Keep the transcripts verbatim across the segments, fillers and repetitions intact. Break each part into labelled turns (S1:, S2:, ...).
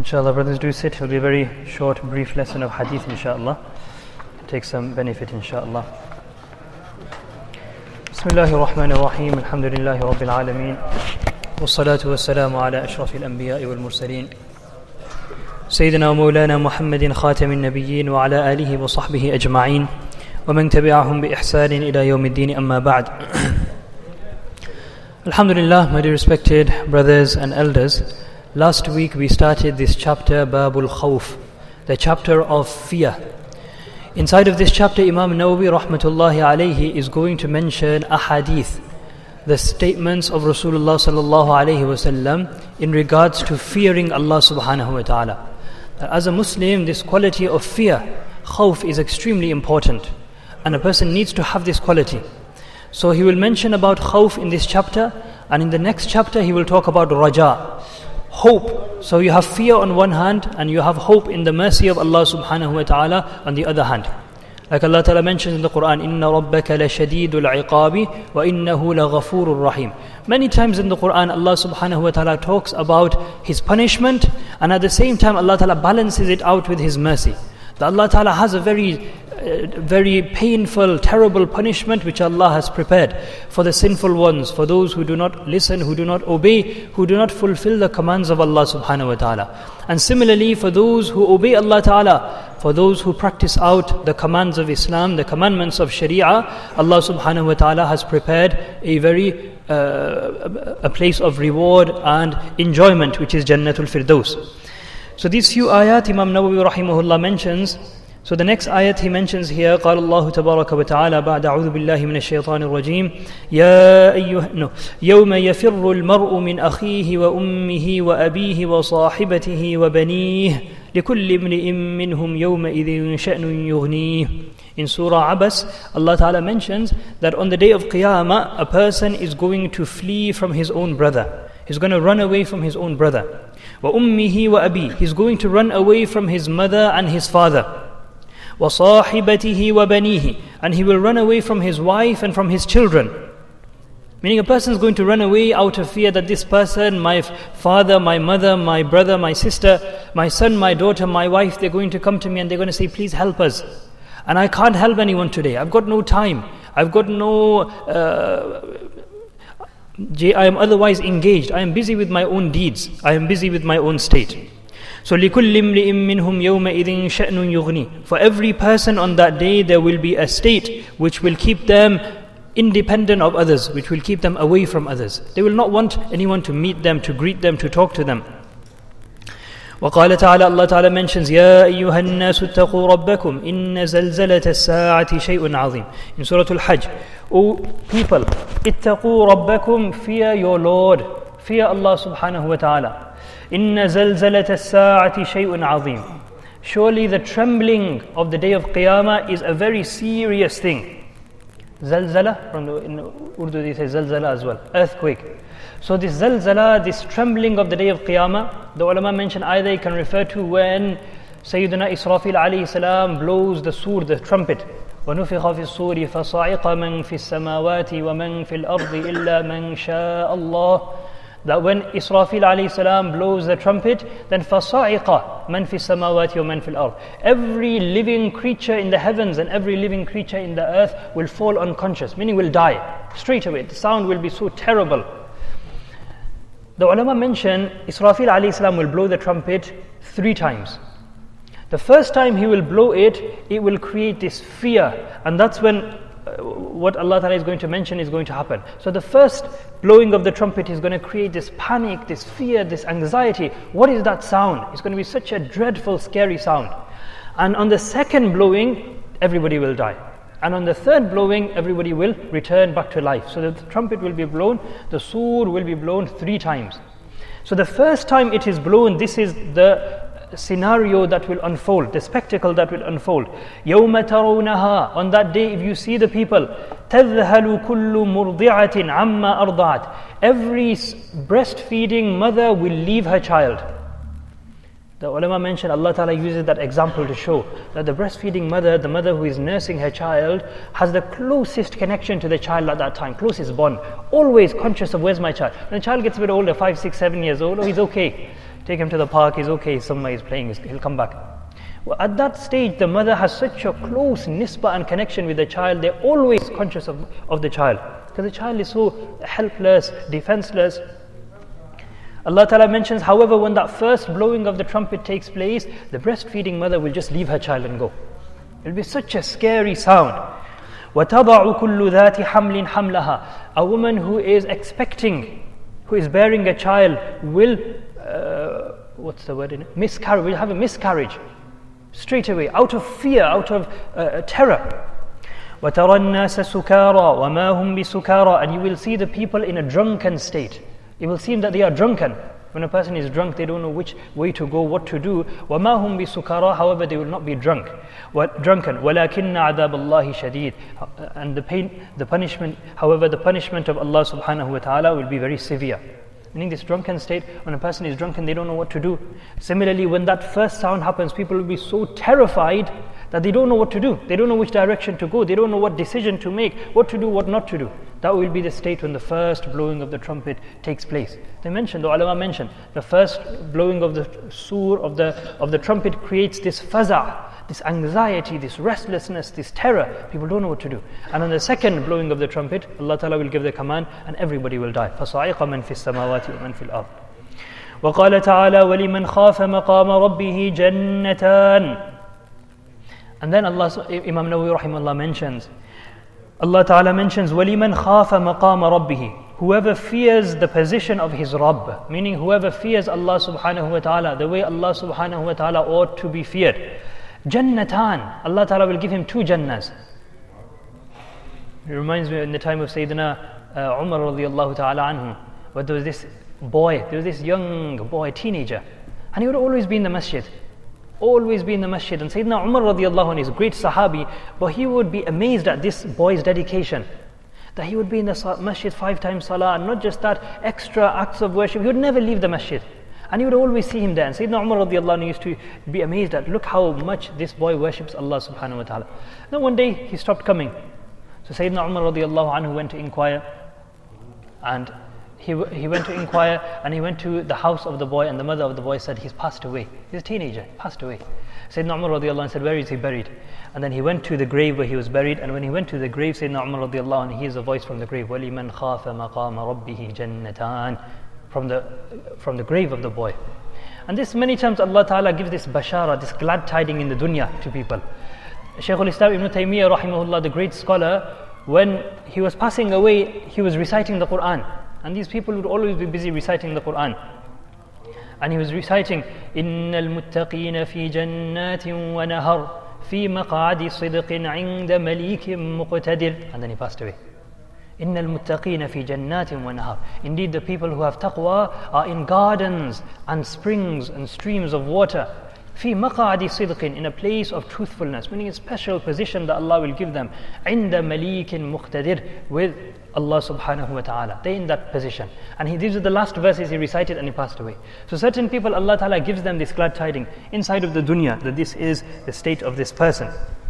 S1: Inshallah, brothers, do sit. It will be a very short, brief lesson of hadith, inshallah. Take some benefit, inshallah. Bismillahir Rahmanir Rahim. Alhamdulillahi Rabbil Alameen. Wassalatu wassalamu ala ashrafil anbiya'i wal mursaleen. Sayyidina wa Mawlana Muhammadin khatamin nabiyyin wa ala alihi wa sahbihi ajma'in. Wa man tabi'ahum bi ihsanin ila yawmiddin amma ba'd. Alhamdulillah, my dear respected brothers and elders. Last week we started this chapter, Babul Khawf, the chapter of fear. Inside of this chapter, Imam Nawawi rahmatullahi alayhi is going to mention ahadith, the statements of Rasulullah sallallahu alayhi wasallam in regards to fearing Allah subhanahu wa ta'ala. As a Muslim, this quality of fear, khawf, is extremely important, and a person needs to have this quality. So he will mention about khawf in this chapter, and in the next chapter he will talk about raja, hope. So you have fear on one hand, and you have hope in the mercy of Allah subhanahu wa ta'ala on the other hand. Like Allah ta'ala mentions in the Quran, Inna rabbaka la shadidul iqabi wa innahu la ghafurur rahim. Many times in the Quran, Allah subhanahu wa ta'ala talks about His punishment, and at the same time Allah ta'ala balances it out with His mercy. That Allah ta'ala has a very uh, very painful, terrible punishment which Allah has prepared for the sinful ones, for those who do not listen, who do not obey, who do not fulfill the commands of Allah subhanahu wa ta'ala. And similarly, for those who obey Allah ta'ala, for those who practice out the commands of Islam, the commandments of Sharia, Allah subhanahu wa ta'ala has prepared a very uh, a place of reward and enjoyment, which is Jannatul Firdaus. So these few ayat Imam Nawawi rahimahullah mentions. So the next ayat he mentions here, قال الله تبارك وتعالى بعد أعوذ بالله من الشيطان الرجيم يا أيها no يوم يفر المرء من أخيه وأمه وأبيه وصاحبته وبنيه لكل امرئ منهم يومئذ شأن يغنيه. In Surah Abbas, Allah Ta'ala mentions that on the day of Qiyamah, a person is going to flee from his own brother. He's going to run away from his own brother. وَأُمِّهِ وَأَبِيهِ. He's going to run away from his mother and his father. وَصَاحِبَتِهِ وَبَنِيهِ. And he will run away from his wife and from his children. Meaning a person is going to run away out of fear that this person, my father, my mother, my brother, my sister, my son, my daughter, my wife, they're going to come to me and they're going to say, please help us. And I can't help anyone today. I've got no time. I've got no... Uh, I am otherwise engaged. I am busy with my own deeds. I am busy with my own state. So لِكُلِّ امْرِئٍ مِّنْهُمْ يَوْمَئِذٍ شَأْنٌ يُغْنِي. For every person on that day there will be a state which will keep them independent of others, which will keep them away from others. They will not want anyone to meet them, to greet them, to talk to them. وقال تعالى, Allah Ta'ala mentions يا أيها الناس اتقوا ربكم إن زلزلة الساعة شيء عظيم. In Surah Al-Hajj, O people, اتقوا ربكم, fear your Lord, fear Allah subhanahu wa ta'ala. إن زلزلة الساعة شيء عظيم. Surely the trembling of the day of Qiyamah is a very serious thing. Zalzala, from the, in Urdu they say zalzala as well, earthquake. So this zalzala, this trembling of the day of Qiyamah, the ulama mention either it can refer to when Sayyidina Israfil alayhi salam blows the sur, the trumpet. وَنُفِخَ فِي الصُّورِ فَصَعِقَ مَنْ فِي السَّمَاوَاتِ وَمَنْ فِي الْأَرْضِ إِلَّا مَنْ شَاءَ اللَّهِ. That when Israfil alayhi salam blows the trumpet, then فَصَعِقَ مَنْ فِي السَّمَاوَاتِ وَمَنْ فِي الْأَرْضِ. Every living creature in the heavens and every living creature in the earth will fall unconscious, meaning will die straight away. The sound will be so terrible. The ulama mention Israfil alayhi salam will blow the trumpet three times. The first time he will blow it, it will create this fear, and that's when uh, what Allah Ta'ala is going to mention is going to happen. So the first blowing of the trumpet is going to create this panic, this fear, this anxiety. What is that sound? It's going to be such a dreadful, scary sound. And on the second blowing, everybody will die. And on the third blowing, everybody will return back to life. So the trumpet will be blown, the sur will be blown three times. So the first time it is blown, this is the scenario that will unfold, the spectacle that will unfold. يَوْمَ تَرَوْنَهَا. On that day, if you see the people, تَذْهَلُ كُلُّ مُرْضِعَةٍ عَمَّا أَرْضَعَتْ. Every breastfeeding mother will leave her child. The ulama mentioned Allah Ta'ala uses that example to show that the breastfeeding mother, the mother who is nursing her child, has the closest connection to the child at that time, closest bond, always conscious of where's my child. When the child gets a bit older, five, six, seven years old, oh, he's okay. Take him to the park, he's okay, somewhere he's playing, he'll come back. Well, at that stage, the mother has such a close nisbah and connection with the child, they're always conscious of, of the child. Because the child is so helpless, defenseless. Allah Ta'ala mentions, however, when that first blowing of the trumpet takes place, the breastfeeding mother will just leave her child and go. It will be such a scary sound. وَتَضَعُ كُلُّ ذَاتِ حَمْلٍ حَمْلَهَا. A woman who is expecting, who is bearing a child will, uh, what's the word in it? Miscarriage, will have a miscarriage. Straight away, out of fear, out of uh, terror. وَتَرَى النَّاسَ سُكَارَى وَمَا هُمْ بِسُكَارَى. And you will see the people in a drunken state. It will seem that they are drunken. When a person is drunk, they don't know which way to go, what to do. وَمَا هُمْ بِسُكَارَى. However, they will not be drunk. What, drunken. وَلَكِنَّ عَذَابَ اللَّهِ شَدِيد. And the pain, the punishment, however, the punishment of Allah subhanahu wa ta'ala will be very severe. Meaning this drunken state, when a person is drunken, they don't know what to do. Similarly, when that first sound happens, people will be so terrified that they don't know what to do. They don't know which direction to go. They don't know what decision to make, what to do, what not to do. That will be the state when the first blowing of the trumpet takes place. They mentioned, the ulama mentioned, the first blowing of the sur, of the, of the trumpet creates this faza', this anxiety, this restlessness, this terror. People don't know what to do. And on the second blowing of the trumpet, Allah Ta'ala will give the command and everybody will die. فَصَعِقَ مَنْ فِي السَّمَاوَاتِ وَمَنْ فِي الْأَرْضِ. وَقَالَ تَعَالَى وَلِمَنْ خَافَ مَقَامَ رَبِّهِ جَنَّتَانِ. And then Allah, Imam Nawawi rahimahullah mentions, Allah Ta'ala mentions, وَلِمَنْ خَافَ مَقَامَ رَبِّهِ. Whoever fears the position of his Rabb, meaning whoever fears Allah subhanahu wa ta'ala, the way Allah subhanahu wa ta'ala ought to be feared. Jannatan, Allah Ta'ala will give him two Jannahs. It reminds me in the time of Sayyidina uh, Umar radiallahu ta'ala anhu, where there was this boy, there was this young boy, teenager, and he would always be in the masjid. Always be in the masjid. And Sayyidina Umar radiallahu anhu is a great sahabi, but he would be amazed at this boy's dedication. That he would be in the masjid five times salah, and not just that, extra acts of worship. He would never leave the masjid. And you would always see him there. And Sayyidina Umar radiallahu anhu used to be amazed at, look how much this boy worships Allah subhanahu wa ta'ala. Then one day he stopped coming. So Sayyidina Umar radiallahu anhu went to inquire. And he, he went to inquire and he went to the house of the boy, and the mother of the boy said, he's passed away. He's a teenager, he passed away. Sayyidina Umar radiallahu anhu said, where is he buried? And then he went to the grave where he was buried, and when he went to the grave, Sayyidina Umar radiallahu anhu, he hears a voice from the grave, وَلِمَنْ خَافَ مَقَامَ رَبِّهِ جَنَّتَانِ. From the, from the grave of the boy. And this many times Allah Ta'ala gives this bashara, this glad tiding in the dunya to people. Shaykh al-Islam Ibn Taymiyyah rahimahullah, the great scholar, when he was passing away, he was reciting the Quran. And these people would always be busy reciting the Quran. And he was reciting, إِنَّ الْمُتَّقِينَ فِي جَنَّاتٍ وَنَهَرٍ فِي مَقْعَدِ صِدْقٍ عِنْدَ مَلِيكٍ مُقْتَدِرٍ. And then he passed away. إِنَّ الْمُتَّقِينَ فِي جَنَّاتٍ وَنَهَرٍ. Indeed, the people who have taqwa are in gardens and springs and streams of water. فِي مَقْعَدِ صِدْقٍ. In a place of truthfulness, meaning a special position that Allah will give them. عِنْدَ مَلِيكٍ مُقْتَدِرٍ. With Allah subhanahu wa ta'ala. They're in that position. And he, these are the last verses he recited and he passed away. So certain people, Allah Ta'ala gives them this glad tiding inside of the dunya, that this is the state of this person.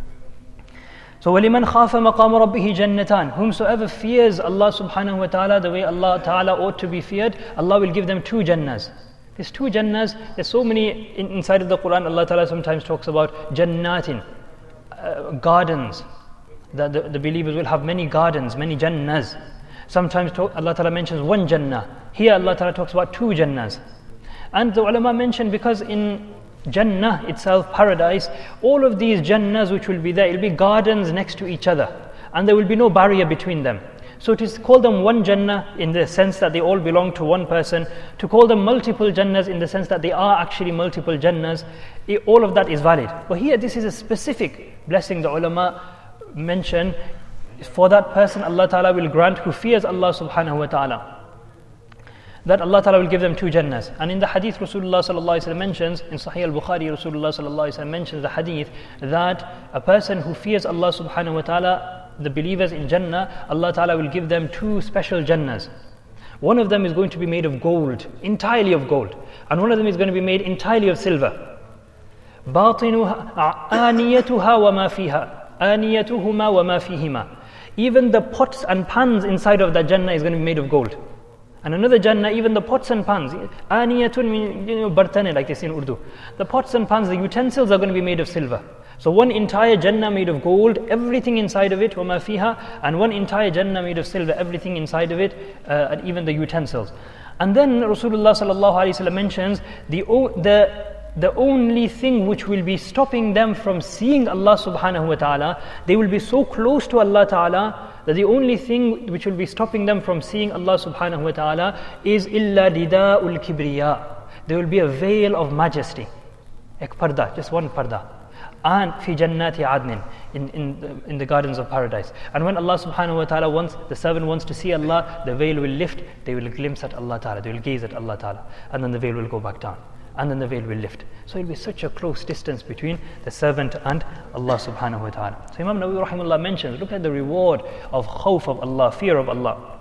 S1: So وَلِمَنْ خَافَ مَقَامَ رَبِّهِ جَنَّتَانِ. Whomsoever fears Allah subhanahu wa ta'ala the way Allah Ta'ala ought to be feared, Allah will give them two Jannahs. These two Jannahs, there's so many in, inside of the Quran. Allah Ta'ala sometimes talks about Jannatin, uh, gardens. That the, the believers will have many gardens, many Jannahs. Sometimes talk, Allah Ta'ala mentions one Jannah. Here Allah Ta'ala talks about two Jannahs. And the ulama mentioned, because in Jannah itself, paradise, all of these Jannahs which will be there, it will be gardens next to each other, and there will be no barrier between them. So to call them one Jannah in the sense that they all belong to one person, to call them multiple Jannahs in the sense that they are actually multiple Jannahs, it, all of that is valid. But here this is a specific blessing the ulama mention. For that person Allah Ta'ala will grant who fears Allah subhanahu wa ta'ala, that Allah Ta'ala will give them two Jannahs. And in the hadith, Rasulullah sallallahu alaihi wasallam mentions, in Sahih al-Bukhari, Rasulullah sallallahu alaihi wasallam mentions the hadith that a person who fears Allah subhanahu wa ta'ala, the believers in Jannah, Allah Ta'ala will give them two special Jannahs. One of them is going to be made of gold, entirely of gold, and one of them is going to be made entirely of silver. باطنها آنيتها وما فيها آنيتهما وما فيهما. Even the pots and pans inside of that Jannah is going to be made of gold. And another Jannah, even the pots and pans, Aniyatun means, you know, bartane, like they say in Urdu. The pots and pans, the utensils are going to be made of silver. So one entire Jannah made of gold, everything inside of it, وَمَا فِيهَا, and one entire Jannah made of silver, everything inside of it, uh, and even the utensils. And then Rasulullah sallallahu alaihi wasallam mentions the the the only thing which will be stopping them from seeing Allah subhanahu wa ta'ala, they will be so close to Allah ta'ala that the only thing which will be stopping them from seeing Allah subhanahu wa ta'ala is illa rida'ul kibriya. There will be a veil of majesty. Ek parda, just one parda. And fi jannati adnin, in, in, the, in the gardens of paradise. And when Allah subhanahu wa ta'ala wants, the servant wants to see Allah, the veil will lift, they will glimpse at Allah ta'ala, they will gaze at Allah ta'ala, and then the veil will go back down. And then the veil will lift. So it will be such a close distance between the servant and Allah subhanahu wa ta'ala. So Imam Nawawi rahimahullah mentions, look at the reward of khawf of Allah, fear of Allah.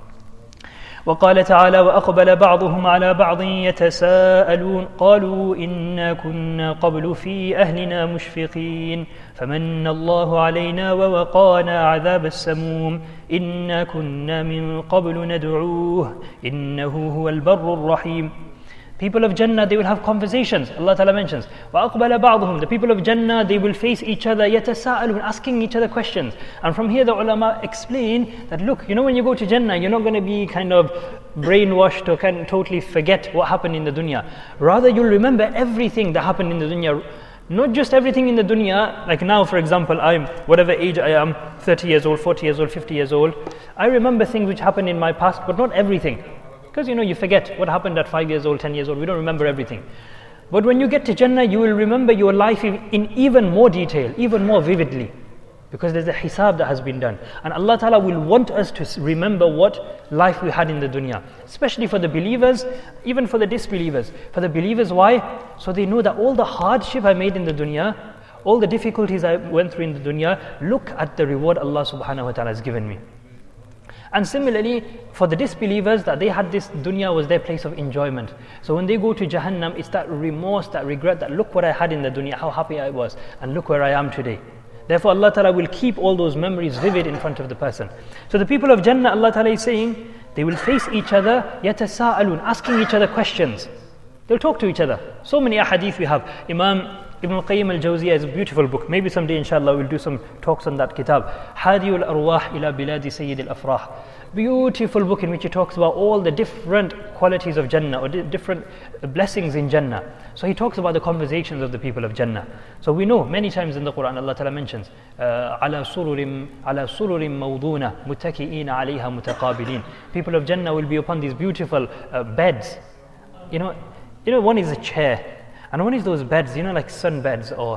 S1: وقال تعالى وأقبل بعضهم على بعض يتساءلون قالوا إنا كنا قبل في أهلنا مشفقين فمن الله علينا ووقانا عذاب السموم إنا كنا من قبل ندعوه إنه هو البر الرحيم. People of Jannah, they will have conversations. Allah Ta'ala mentions, وَأَقْبَلَ بَعْضُهُمْ. The people of Jannah, they will face each other, يَتَسَاءَلُونَ, asking each other questions. And from here the ulama explain that, look, you know when you go to Jannah, you're not going to be kind of brainwashed or kind of totally forget what happened in the dunya. Rather, you'll remember everything that happened in the dunya. Not just everything in the dunya, like now for example, I'm, whatever age I am, thirty years old, forty years old, fifty years old, I remember things which happened in my past, but not everything. Because you know, you forget what happened at five years old, ten years old, we don't remember everything. But when you get to Jannah, you will remember your life in even more detail, even more vividly. Because there's a hisab that has been done. And Allah Ta'ala will want us to remember what life we had in the dunya. Especially for the believers, even for the disbelievers. For the believers, why? So they know that all the hardship I made in the dunya, all the difficulties I went through in the dunya, look at the reward Allah Subhanahu Wa Ta'ala has given me. And similarly, for the disbelievers, that they had this dunya was their place of enjoyment. So when they go to Jahannam, it's that remorse, that regret, that look what I had in the dunya, how happy I was, and look where I am today. Therefore Allah Ta'ala will keep all those memories vivid in front of the person. So the people of Jannah, Allah Ta'ala is saying, they will face each other, yatasa'alun, asking each other questions. They'll talk to each other. So many ahadith we have. Imam Ibn al-Qayyim al-Jawziyah is a beautiful book. Maybe someday inshallah we'll do some talks on that kitab. Hadi al-Arwah ila biladi Sayyid al-Afrah. Beautiful book in which he talks about all the different qualities of Jannah or di- different blessings in Jannah. So he talks about the conversations of the people of Jannah. So we know many times in the Quran Allah Ta'ala mentions ala sururim ala sururim mawduna muttaki'ina 'alayha mutaqabilin. People of Jannah will be upon these beautiful uh, beds. You know, you know one is a chair. And one is those beds, you know, like sun beds, or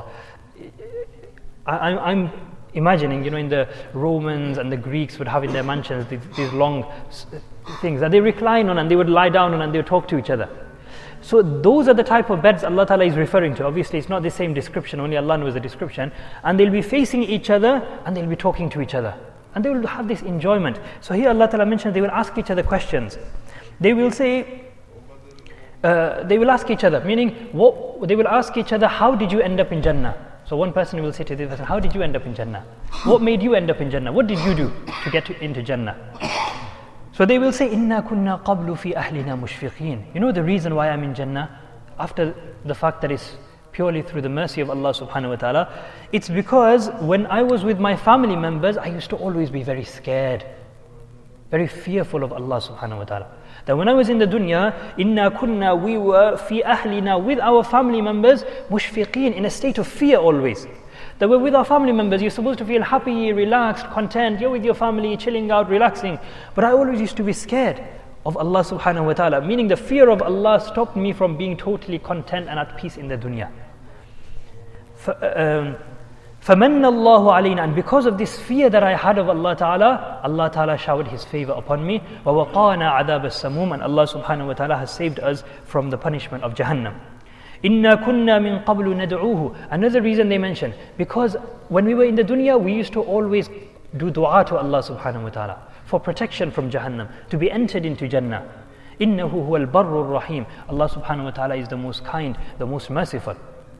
S1: I, I'm imagining, you know, in the Romans and the Greeks would have in their mansions these, these long things that they recline on and they would lie down on and they would talk to each other. So those are the type of beds Allah Ta'ala is referring to. Obviously, it's not the same description, only Allah knows the description. And they'll be facing each other and they'll be talking to each other. And they will have this enjoyment. So here Allah Ta'ala mentions they will ask each other questions. They will say, Uh, they will ask each other, meaning what they will ask each other, how did you end up in Jannah? So one person will say to the other person, how did you end up in Jannah? What made you end up in Jannah? What did you do to get to, into Jannah? So they will say, Inna kunna qablu fi ahlina mushfiqeen. You know the reason why I'm in Jannah? After the fact that it's purely through the mercy of Allah subhanahu wa ta'ala, it's because when I was with my family members, I used to always be very scared, very fearful of Allah subhanahu wa ta'ala. That when I was in the dunya, inna kunna, we were fi ahlina, with our family members, mushfiqeen, in a state of fear always. That we're with our family members, you're supposed to feel happy, relaxed, content, you're with your family, chilling out, relaxing. But I always used to be scared of Allah subhanahu wa ta'ala, meaning the fear of Allah stopped me from being totally content and at peace in the dunya. فَمَنَّ اللَّهُ عَلَيْنَا, and because of this fear that I had of Allah Ta'ala, Allah Ta'ala showered His favor upon me. وَوَقَانَا عَذَابَ السَّمُومِ, and Allah Subhanahu wa Ta'ala has saved us from the punishment of Jahannam. إِنَّا كُنَّا مِن قَبْلُ نَدْعُوهُ. Another reason they mention, because when we were in the dunya, we used to always do dua to Allah Subhanahu wa Ta'ala for protection from Jahannam, to be entered into Jannah. إِنَّهُ هُوَ الْبَرُّ الرَّحِيمُ. Allah Subhanahu wa Ta'ala is the most kind, the most merciful.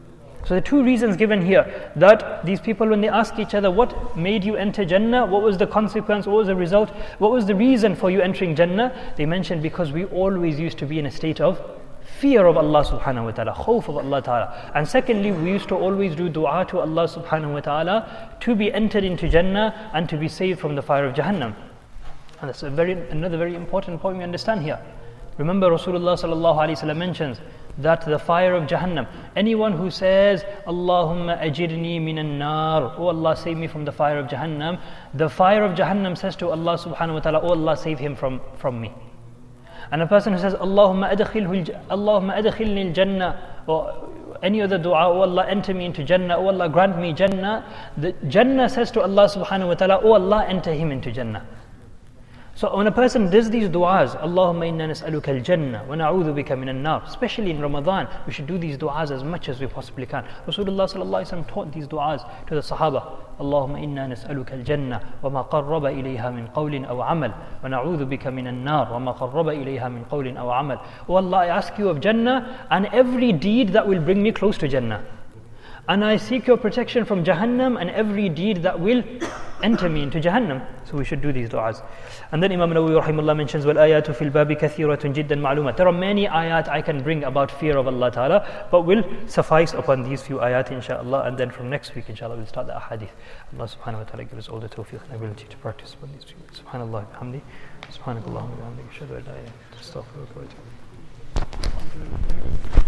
S1: So the two reasons given here, that these people, when they ask each other, what made you enter Jannah? What was the consequence? What was the result? What was the reason for you entering Jannah? They mentioned, because we always used to be in a state of fear of Allah subhanahu wa ta'ala, khawf of Allah ta'ala. And secondly, we used to always do dua to Allah subhanahu wa ta'ala to be entered into Jannah and to be saved from the fire of Jahannam. And that's a very, another very important point we understand here. Remember, Rasulullah sallallahu alayhi wa sallam mentions that the fire of Jahannam, anyone who says, Allahumma ajirni minan nar, oh Allah, save me from the fire of Jahannam, the fire of Jahannam says to Allah subhanahu wa ta'ala, oh Allah, save him from, from me. And a person who says, Allahumma adkhilhu, Allahumma adkhilni al-jannah, or any other dua, oh Allah, enter me into Jannah, oh Allah, grant me Jannah, the Jannah says to Allah subhanahu wa ta'ala, oh Allah, enter him into Jannah. So when a person does these du'as, Allahumma inna nas'aluka al-jannah wa na'udhu bika min an-nar, especially in Ramadan, we should do these du'as as much as we possibly can. Rasulullah sallallahu alaihi wasallam taught these du'as to the Sahaba. Allahumma inna nas'aluka al-jannah wa ma qarraba ilayha min qawlin aw amal wa na'udhu bika min an-nar wa ma qarraba ilayha min qawlin aw amal. Oh Allah, I ask you of Jannah and every deed that will bring me close to Jannah. And I seek your protection from Jahannam and every deed that will enter me into Jahannam. So we should do these du'as. And then Imam Nawawi rahimahullah mentions, وَالْآيَاتُ فِي الْبَابِ كَثِيرَةٌ جِدًّا مَعْلُومَةٌ. There are many ayat I can bring about fear of Allah Ta'ala, but we'll suffice upon these few ayat inshaAllah. And then from next week inshaAllah we'll start the ahadith. Allah subhanahu wa ta'ala give us all the tawfiq and ability to practice upon these few. Subhanallah wa bihamdi. Subhanakallahumma wa bihamdi. Ashhadu an la ilaha illa anta astaghfiruka wa atubu ilayk.